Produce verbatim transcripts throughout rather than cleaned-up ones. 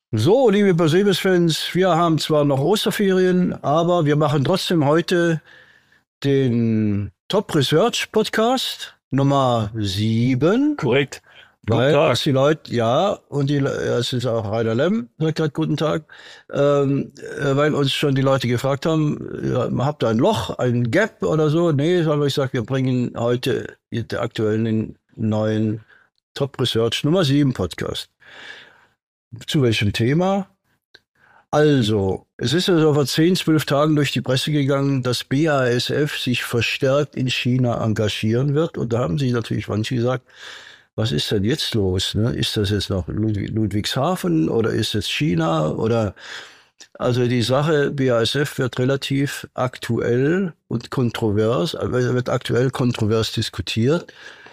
So, liebe Mercedes-Fans, wir haben zwar noch Osterferien, aber wir machen trotzdem heute den Top Research Podcast Nummer sieben, Korrekt. Guten weil Tag. was die Leute, ja, und die, ja, es ist auch Rainer Lemm, sagt gerade guten Tag, ähm, äh, weil uns schon die Leute gefragt haben, ja, habt ihr ein Loch, ein Gap oder so? Nee, aber ich sage, wir bringen heute den aktuellen neuen Top Research Nummer sieben Podcast. Zu welchem Thema? Also, es ist ja so vor zehn, zwölf Tagen durch die Presse gegangen, dass B A S F sich verstärkt in China engagieren wird. Und da haben sich natürlich manche gesagt, was ist denn jetzt los? Ne? Ist das jetzt noch Ludwig, Ludwigshafen oder ist es China? Oder also die Sache B A S F wird relativ aktuell und kontrovers, äh, wird aktuell kontrovers diskutiert.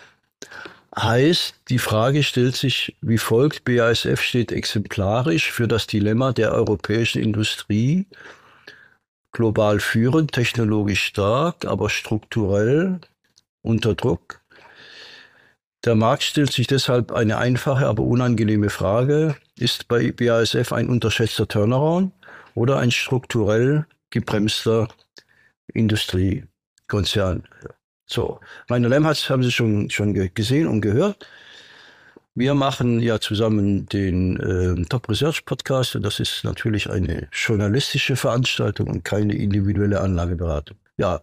Heißt, die Frage stellt sich wie folgt: B A S F steht exemplarisch für das Dilemma der europäischen Industrie, global führend, technologisch stark, aber strukturell unter Druck. Der Markt stellt sich deshalb eine einfache, aber unangenehme Frage: Ist bei B A S F ein unterschätzter Turnaround oder ein strukturell gebremster Industriekonzern? So, meine Lem haben Sie schon, schon gesehen und gehört. Wir machen ja zusammen den äh, Top Research Podcast und das ist natürlich eine journalistische Veranstaltung und keine individuelle Anlageberatung. Ja,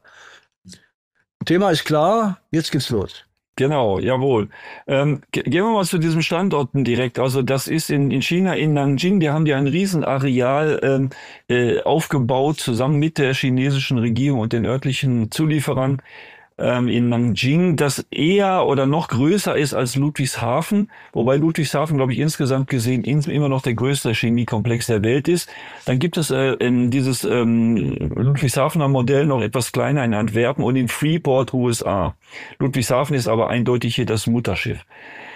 Thema ist klar, jetzt geht's los. Genau, jawohl. Ähm, ge- gehen wir mal zu diesen Standorten direkt. Also das ist in, in China, in Nanjing, die haben ja ein Riesenareal ähm, äh, aufgebaut, zusammen mit der chinesischen Regierung und den örtlichen Zulieferern ähm, in Nanjing, das eher oder noch größer ist als Ludwigshafen, wobei Ludwigshafen, glaube ich, insgesamt gesehen ins- immer noch der größte Chemiekomplex der Welt ist. Dann gibt es äh, in dieses ähm, Ludwigshafener Modell noch etwas kleiner in Antwerpen und in Freeport, U S A. Ludwigshafen ist aber eindeutig hier das Mutterschiff.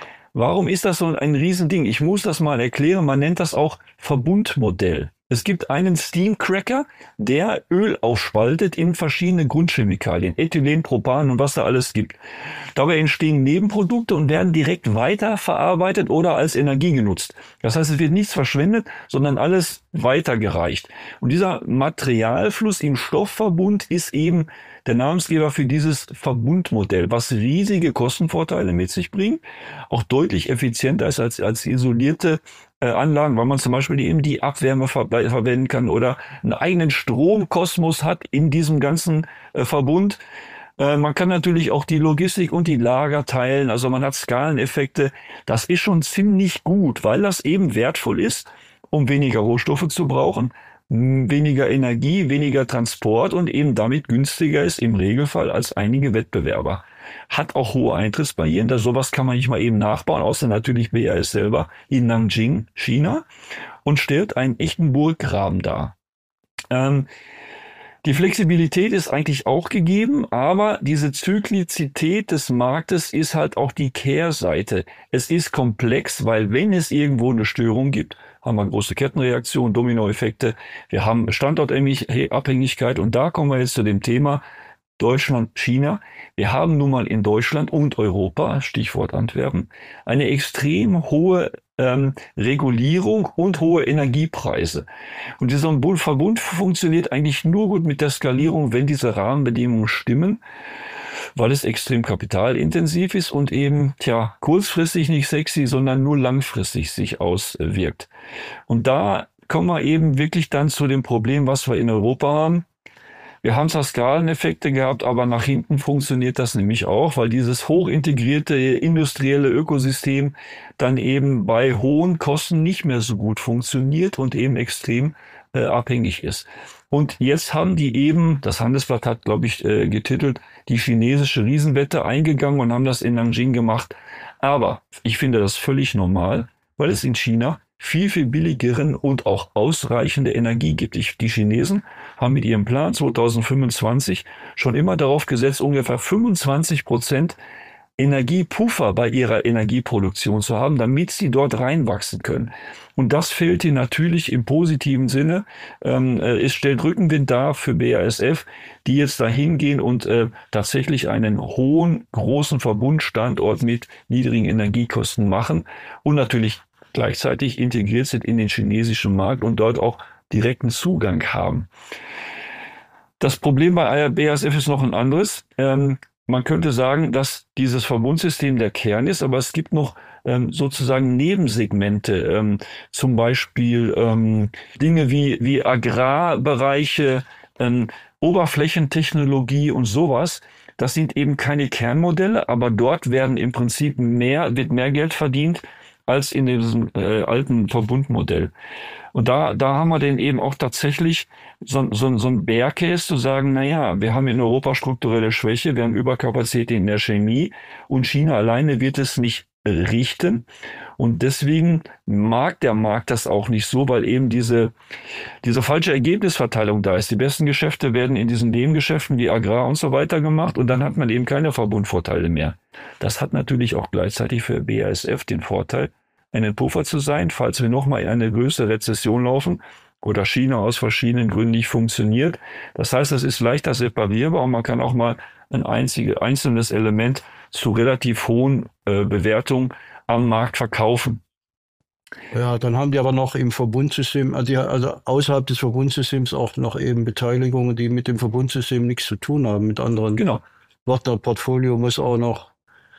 Warum ist das so ein Riesending? Ich muss das mal erklären. Man nennt das auch Verbundmodell. Es gibt einen Steamcracker, der Öl aufspaltet in verschiedene Grundchemikalien, Ethylen, Propan und was da alles gibt. Dabei entstehen Nebenprodukte und werden direkt weiterverarbeitet oder als Energie genutzt. Das heißt, es wird nichts verschwendet, sondern alles weitergereicht. Und dieser Materialfluss im Stoffverbund ist eben der Namensgeber für dieses Verbundmodell, was riesige Kostenvorteile mit sich bringt, auch deutlich effizienter ist als, als isolierte äh, Anlagen, weil man zum Beispiel eben die Abwärme ver verwenden kann oder einen eigenen Stromkosmos hat in diesem ganzen äh, Verbund. Äh, man kann natürlich auch die Logistik und die Lager teilen, also man hat Skaleneffekte. Das ist schon ziemlich gut, weil das eben wertvoll ist, um weniger Rohstoffe zu brauchen, weniger Energie, weniger Transport und eben damit günstiger ist im Regelfall als einige Wettbewerber. Hat auch hohe Eintrittsbarrieren, da sowas kann man nicht mal eben nachbauen, außer natürlich B A S selber in Nanjing, China, und stellt einen echten Burggraben dar. Ähm, die Flexibilität ist eigentlich auch gegeben, aber diese Zyklizität des Marktes ist halt auch die Kehrseite. Es ist komplex, weil wenn es irgendwo eine Störung gibt, haben wir große Kettenreaktionen, Dominoeffekte, wir haben Standortabhängigkeit und da kommen wir jetzt zu dem Thema Deutschland, China. Wir haben nun mal in Deutschland und Europa, Stichwort Antwerpen, eine extrem hohe ähm, Regulierung und hohe Energiepreise. Und dieser Verbund funktioniert eigentlich nur gut mit der Skalierung, wenn diese Rahmenbedingungen stimmen, weil es extrem kapitalintensiv ist und eben, tja, kurzfristig nicht sexy, sondern nur langfristig sich auswirkt. Und da kommen wir eben wirklich dann zu dem Problem, was wir in Europa haben. Wir haben zwar Skaleneffekte gehabt, aber nach hinten funktioniert das nämlich auch, weil dieses hochintegrierte industrielle Ökosystem dann eben bei hohen Kosten nicht mehr so gut funktioniert und eben extrem äh, abhängig ist. Und jetzt haben die eben, das Handelsblatt hat, glaube ich, äh, getitelt, die chinesische Riesenwette eingegangen und haben das in Nanjing gemacht. Aber ich finde das völlig normal, weil es in China viel, viel billigeren und auch ausreichende Energie gibt. Ich, die Chinesen haben mit ihrem Plan zweitausendfünfundzwanzig schon immer darauf gesetzt, ungefähr fünfundzwanzig Prozent Energiepuffer bei ihrer Energieproduktion zu haben, damit sie dort reinwachsen können. Und das fehlt ihnen natürlich im positiven Sinne. Ähm, äh, es stellt Rückenwind dar für B A S F, die jetzt da hingehen und äh, tatsächlich einen hohen, großen Verbundstandort mit niedrigen Energiekosten machen und natürlich gleichzeitig integriert sind in den chinesischen Markt und dort auch direkten Zugang haben. Das Problem bei B A S F ist noch ein anderes. Ähm, man könnte sagen, dass dieses Verbundsystem der Kern ist, aber es gibt noch ähm, sozusagen Nebensegmente, ähm, zum Beispiel ähm, Dinge wie, wie Agrarbereiche, ähm, Oberflächentechnologie und sowas. Das sind eben keine Kernmodelle, aber dort werden im Prinzip mehr, wird mehr Geld verdient als in diesem äh, alten Verbundmodell. Und da, da haben wir denn eben auch tatsächlich so, so, so ein Bear Case zu sagen, na ja, wir haben in Europa strukturelle Schwäche, wir haben Überkapazität in der Chemie und China alleine wird es nicht richten. Und deswegen mag der Markt das auch nicht so, weil eben diese, diese falsche Ergebnisverteilung da ist. Die besten Geschäfte werden in diesen Nebengeschäften wie Agrar und so weiter gemacht und dann hat man eben keine Verbundvorteile mehr. Das hat natürlich auch gleichzeitig für B A S F den Vorteil, einen Puffer zu sein, falls wir nochmal in eine größere Rezession laufen oder China aus verschiedenen Gründen nicht funktioniert. Das heißt, das ist leichter separierbar und man kann auch mal ein einzige, einzelnes Element zu relativ hohen äh, Bewertungen am Markt verkaufen. Ja, dann haben die aber noch im Verbundsystem, also, die, also außerhalb des Verbundsystems auch noch eben Beteiligungen, die mit dem Verbundsystem nichts zu tun haben, mit anderen. Genau. Das Portfolio muss auch noch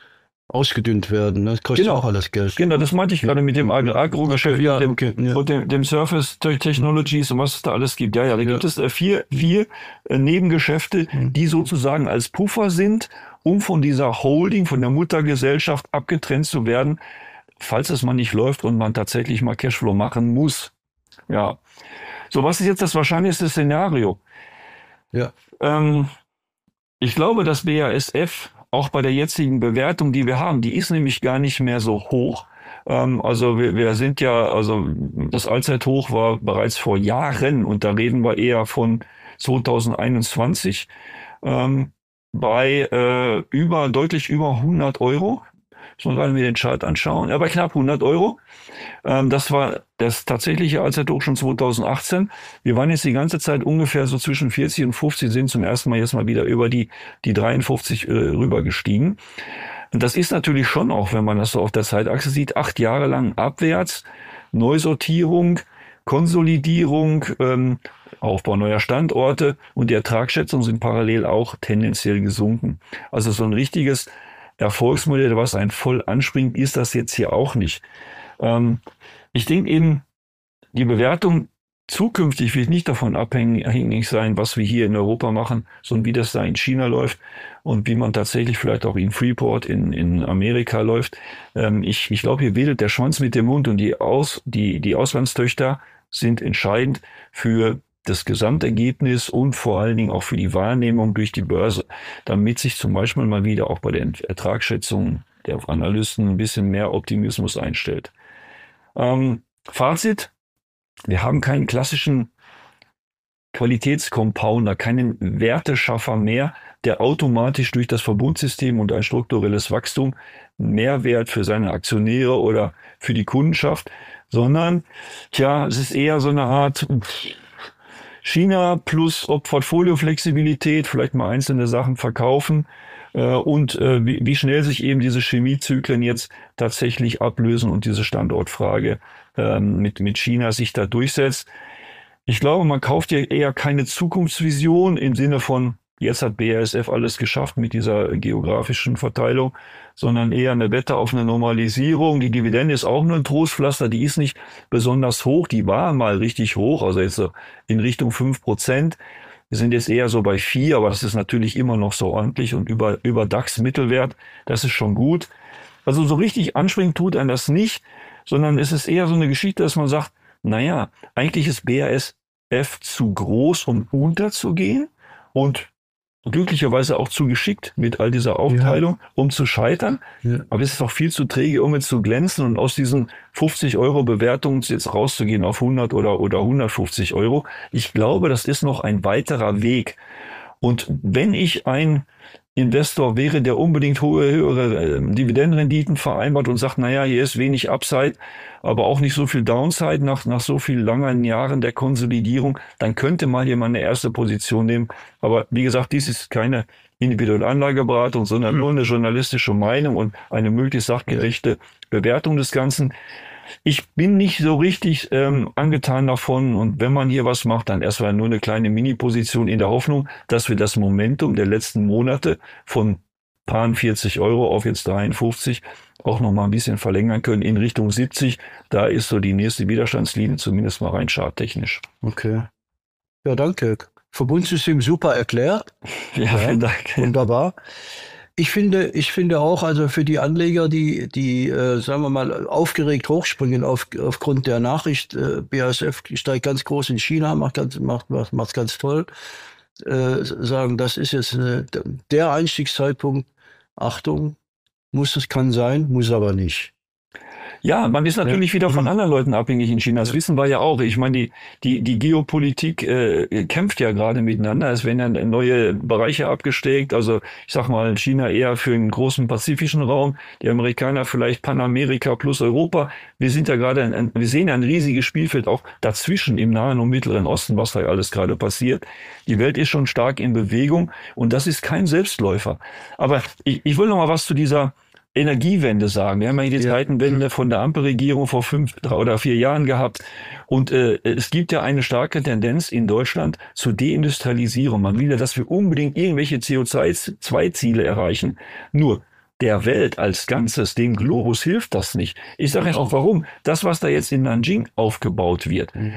ausgedünnt werden. Das kostet genau. auch alles Geld. Genau, das meinte ich gerade mit dem Agrogeschäft, ja, dem, okay, ja. und dem, dem Surface Technologies und was es da alles gibt. Ja, ja, da ja. gibt es äh, vier, vier äh, Nebengeschäfte, mhm. die sozusagen als Puffer sind, um von dieser Holding, von der Muttergesellschaft abgetrennt zu werden, falls es mal nicht läuft und man tatsächlich mal Cashflow machen muss. Ja. So, was ist jetzt das wahrscheinlichste Szenario? Ja. Ähm, ich glaube, dass B A S F auch bei der jetzigen Bewertung, die wir haben, die ist nämlich gar nicht mehr so hoch. Ähm, also wir, wir sind ja, also das Allzeithoch war bereits vor Jahren und da reden wir eher von zwanzig einundzwanzig ähm, bei äh, über deutlich über hundert Euro. Muss man mir den Chart anschauen. Ja, bei knapp hundert Euro. Ähm, das war das tatsächliche Allzeithoch schon zwanzig achtzehn. Wir waren jetzt die ganze Zeit ungefähr so zwischen vierzig und fünfzig, sind zum ersten Mal jetzt mal wieder über die, die dreiundfünfzig äh, rüber gestiegen. Und das ist natürlich schon auch, wenn man das so auf der Zeitachse sieht, acht Jahre lang abwärts, Neusortierung, Konsolidierung, ähm, Aufbau neuer Standorte und die Ertragsschätzungen sind parallel auch tendenziell gesunken. Also so ein richtiges Erfolgsmodell, was einen voll anspringt, ist das jetzt hier auch nicht. Ähm, ich denke eben, die Bewertung zukünftig wird nicht davon abhängig sein, was wir hier in Europa machen, sondern wie das da in China läuft und wie man tatsächlich vielleicht auch in Freeport in, in Amerika läuft. Ähm, ich ich glaube, hier wedelt der Schwanz mit dem Mund und die, Aus, die, die Auslandstöchter sind entscheidend für das Gesamtergebnis und vor allen Dingen auch für die Wahrnehmung durch die Börse, damit sich zum Beispiel mal wieder auch bei den Ertragsschätzungen der Analysten ein bisschen mehr Optimismus einstellt. Ähm, Fazit, wir haben keinen klassischen Qualitätskompounder, keinen Werteschaffer mehr, der automatisch durch das Verbundsystem und ein strukturelles Wachstum Mehrwert für seine Aktionäre oder für die Kundenschaft, sondern, tja, es ist eher so eine Art China plus Portfolioflexibilität, vielleicht mal einzelne Sachen verkaufen äh, und äh, wie, wie schnell sich eben diese Chemiezyklen jetzt tatsächlich ablösen und diese Standortfrage äh, mit, mit China sich da durchsetzt. Ich glaube, man kauft ja eher keine Zukunftsvision im Sinne von, jetzt hat B A S F alles geschafft mit dieser geografischen Verteilung, sondern eher eine Wette auf eine Normalisierung. Die Dividende ist auch nur ein Trostpflaster, die ist nicht besonders hoch, die war mal richtig hoch, also jetzt so in Richtung fünf Prozent. Wir sind jetzt eher so bei vier, aber das ist natürlich immer noch so ordentlich und über, über DAX-Mittelwert, das ist schon gut. Also so richtig anspringen tut einen das nicht, sondern es ist eher so eine Geschichte, dass man sagt, naja, eigentlich ist B A S F zu groß, um unterzugehen und glücklicherweise auch zu geschickt mit all dieser Aufteilung, ja. um zu scheitern. Ja. Aber es ist auch viel zu träge, um jetzt zu glänzen und aus diesen fünfzig Euro Bewertungen jetzt rauszugehen auf hundert oder, oder hundertfünfzig Euro. Ich glaube, das ist noch ein weiterer Weg. Und wenn ich ein Investor wäre, der unbedingt hohe, höhere äh, Dividendenrenditen vereinbart und sagt, naja, hier ist wenig Upside, aber auch nicht so viel Downside nach, nach so vielen langen Jahren der Konsolidierung, dann könnte mal jemand eine erste Position nehmen. Aber wie gesagt, dies ist keine individuelle Anlageberatung, sondern nur eine journalistische Meinung und eine möglichst sachgerechte Bewertung des Ganzen. Ich bin nicht so richtig ähm, angetan davon und wenn man hier was macht, dann erstmal nur eine kleine Mini-Position in der Hoffnung, dass wir das Momentum der letzten Monate von paar vierzig Euro auf jetzt dreiundfünfzig auch noch mal ein bisschen verlängern können in Richtung siebzig. Da ist so die nächste Widerstandslinie, zumindest mal rein charttechnisch. Okay. Ja, danke. Verbundsystem super erklärt. Ja, ja, vielen Dank. Wunderbar. Ich finde, ich finde auch, also für die Anleger, die, die, äh, sagen wir mal, aufgeregt hochspringen auf, aufgrund der Nachricht, äh, B A S F steigt ganz groß in China, macht ganz, macht, macht, macht's ganz toll, äh, sagen, das ist jetzt äh, der Einstiegszeitpunkt. Achtung, muss es, kann sein, muss aber nicht. Ja, man ist natürlich ja. wieder von anderen Leuten abhängig in China. Das wissen wir ja auch. Ich meine, die, die, die Geopolitik äh, kämpft ja gerade miteinander. Es werden ja neue Bereiche abgesteckt. Also ich sag mal, China eher für einen großen pazifischen Raum, die Amerikaner vielleicht Panamerika plus Europa. Wir sind ja gerade, ein, wir sehen ein riesiges Spielfeld auch dazwischen im Nahen und Mittleren Osten, was da alles gerade passiert. Die Welt ist schon stark in Bewegung und das ist kein Selbstläufer. Aber ich, ich will noch mal was zu dieser Energiewende sagen. Wir haben ja die ja. Zeitenwende von der Ampelregierung vor fünf drei oder vier Jahren gehabt. Und äh, es gibt ja eine starke Tendenz in Deutschland zur Deindustrialisierung. Man will ja, dass wir unbedingt irgendwelche C O zwei Ziele erreichen. Nur der Welt als Ganzes, dem Globus hilft das nicht. Ich sage ja auch warum. Das, was da jetzt in Nanjing aufgebaut wird, mhm.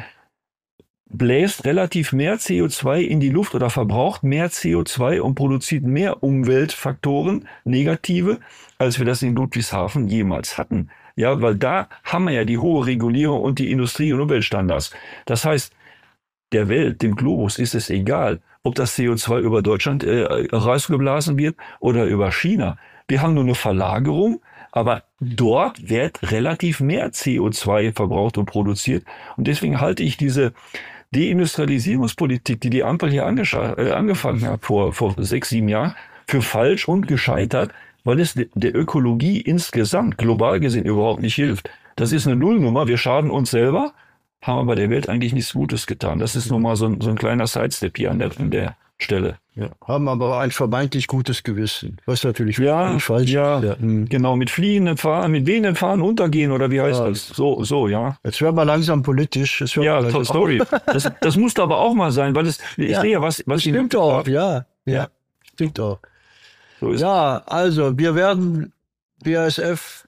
bläst relativ mehr C O zwei in die Luft oder verbraucht mehr C O zwei und produziert mehr Umweltfaktoren, negative, als wir das in Ludwigshafen jemals hatten. Ja, weil da haben wir ja die hohe Regulierung und die Industrie- und Umweltstandards. Das heißt, der Welt, dem Globus ist es egal, ob das C O zwei über Deutschland äh, rausgeblasen wird oder über China. Wir haben nur eine Verlagerung, aber dort wird relativ mehr C O zwei verbraucht und produziert. Und deswegen halte ich diese Deindustrialisierungspolitik, die die Ampel hier äh, angefangen hat vor, vor sechs, sieben Jahren, für falsch und gescheitert, weil es der Ökologie insgesamt global gesehen überhaupt nicht hilft. Das ist eine Nullnummer. Wir schaden uns selber, haben aber der Welt eigentlich nichts Gutes getan. Das ist nun mal so ein, so ein kleiner Sidestep hier an der, an der Stelle. Ja, haben aber ein vermeintlich gutes Gewissen, was natürlich ja, falsch ja, ist. Ja, genau, mit fliegenden Fahnen, mit wehenden Fahnen untergehen oder wie heißt ja. das? So, so, ja. Jetzt werden wir langsam politisch. Jetzt ja, langsam sorry. Das, das musste aber auch mal sein, weil es, ich ja, sehe ja, was, was stimmt auch, ja, ja, stimmt auch. So ist ja, also wir werden B A S F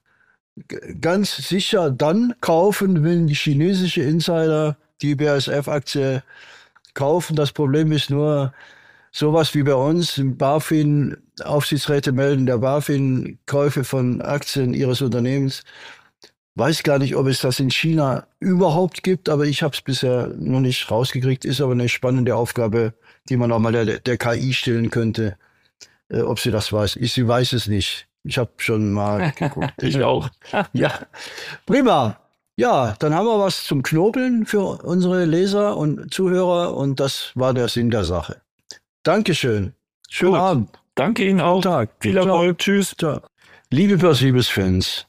ganz sicher dann kaufen, wenn die chinesische Insider die B A S F-Aktie kaufen. Das Problem ist nur, sowas wie bei uns, im BaFin, Aufsichtsräte melden der BaFin Käufe von Aktien ihres Unternehmens. Weiß gar nicht, ob es das in China überhaupt gibt, aber ich habe es bisher noch nicht rausgekriegt. Ist aber eine spannende Aufgabe, die man auch mal der, der K I stellen könnte. Äh, ob sie das weiß. Ich, sie weiß es nicht. Ich habe schon mal geguckt. Ich auch. Ja, prima. Ja, dann haben wir was zum Knobeln für unsere Leser und Zuhörer und das war der Sinn der Sache. Dankeschön. Schönen Gut. Abend. Danke Ihnen auch. Tag. Viel Erfolg. Tschüss. Ciao. Liebe Perseus-Fans,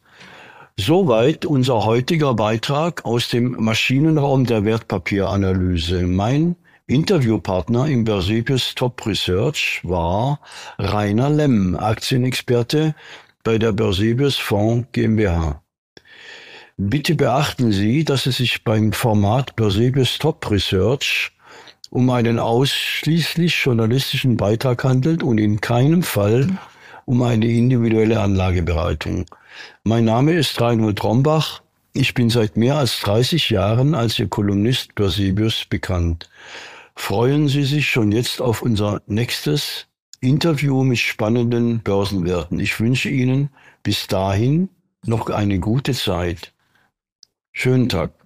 soweit unser heutiger Beitrag aus dem Maschinenraum der Wertpapieranalyse. Mein Interviewpartner im Perseus Top Research war Rainer Lemm, Aktienexperte bei der Perseus Fonds GmbH. Bitte beachten Sie, dass es sich beim Format Perseus Top Research um einen ausschließlich journalistischen Beitrag handelt und in keinem Fall um eine individuelle Anlageberatung. Mein Name ist Reinhold Rombach. Ich bin seit mehr als dreißig Jahren als Ihr Kolumnist Perseus bekannt. Freuen Sie sich schon jetzt auf unser nächstes Interview mit spannenden Börsenwerten. Ich wünsche Ihnen bis dahin noch eine gute Zeit. Schönen Tag.